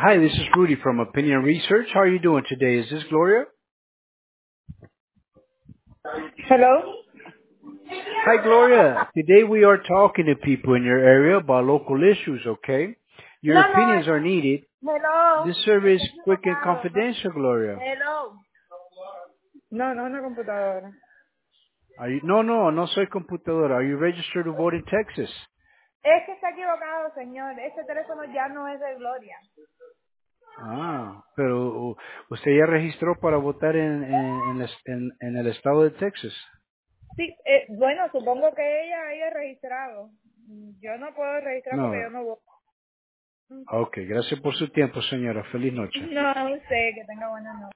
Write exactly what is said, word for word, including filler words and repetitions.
Hi, this is Rudy from Opinion Research. How are you doing today? Is this Gloria? Hello. Hi, Gloria. Today we are talking to people in your area about local issues, okay? Your No, no, opinions es- are needed. hello. This survey is Está quick and equivocado. No. confidential, Gloria. Hello. No, no, una computadora. Are you, no, no, no soy computadora. Are you registered to vote in Texas? Es que está equivocado, señor. Este teléfono ya no es de Gloria. Ah, pero uh, usted ya registró para votar en, en, en, el en- en el estado de Texas. Sí, eh, bueno, supongo que ella haya registrado. Yo no puedo registrar porque No. yo no voy. Ok, gracias por su tiempo, señora. Feliz noche. No sé, que tenga buena noche.